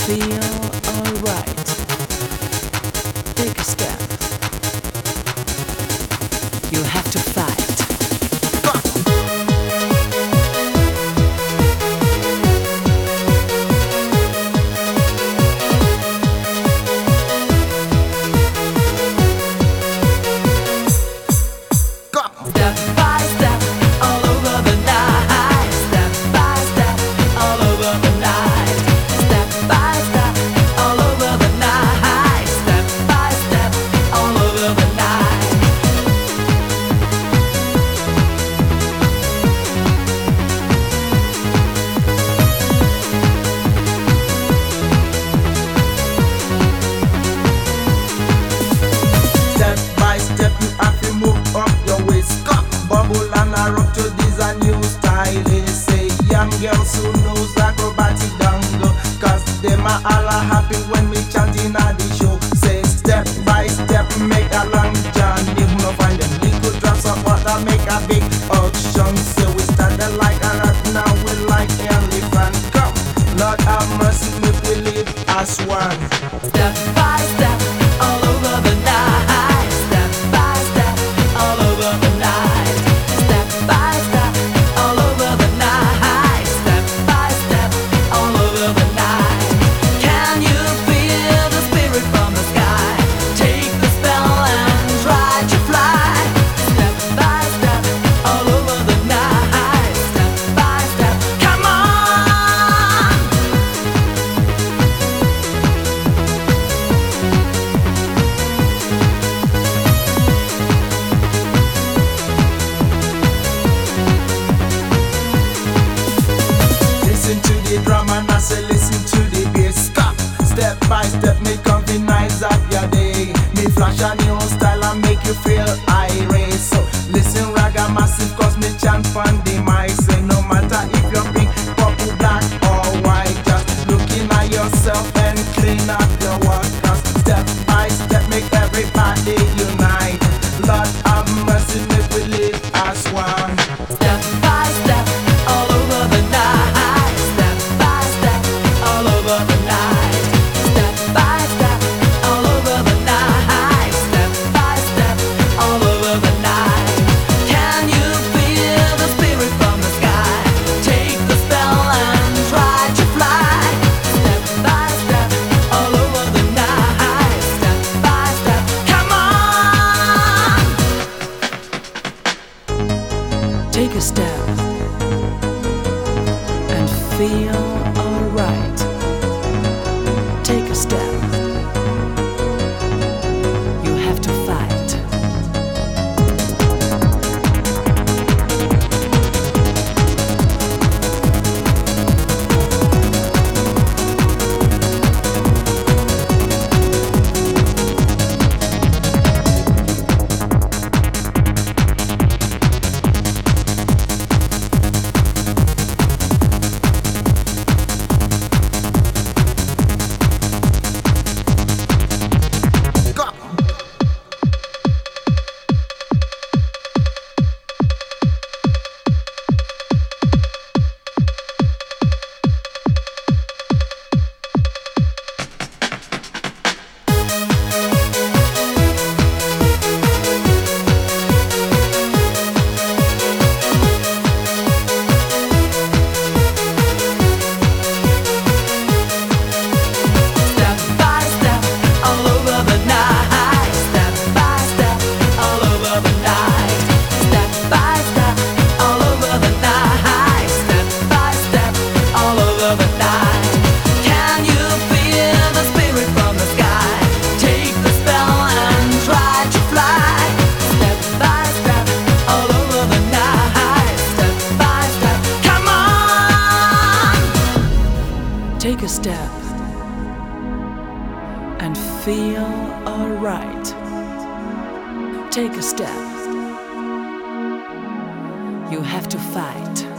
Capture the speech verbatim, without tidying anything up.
feel alright. Take a step. You have to fight. Girls who knows acrobatic dango, cause them are all happy when we chanting at the show. Say step by step, make a long journey. Who no find them little drops of water, make a big ocean. So we started like a rat, now we like elephant. Come, Lord have mercy, make we live as one. Step by step, all over the night. Step by step, all over the night. Step by step, all over the night. Say listen to the bass, step by step, make comfy nights of your day. Me flash a new style and make you feel irate. So listen raga massive, cause me chant from the mic. Say no matter if you're pink, purple, black or white, just looking at yourself and clean up your work. Cause step by step, make everybody unite. Lord have mercy, make we live as one. Step by step, all over the night. Take a step and feel alright. Take a step. You have to fight. Take a step and feel alright. Take a step. You have to fight.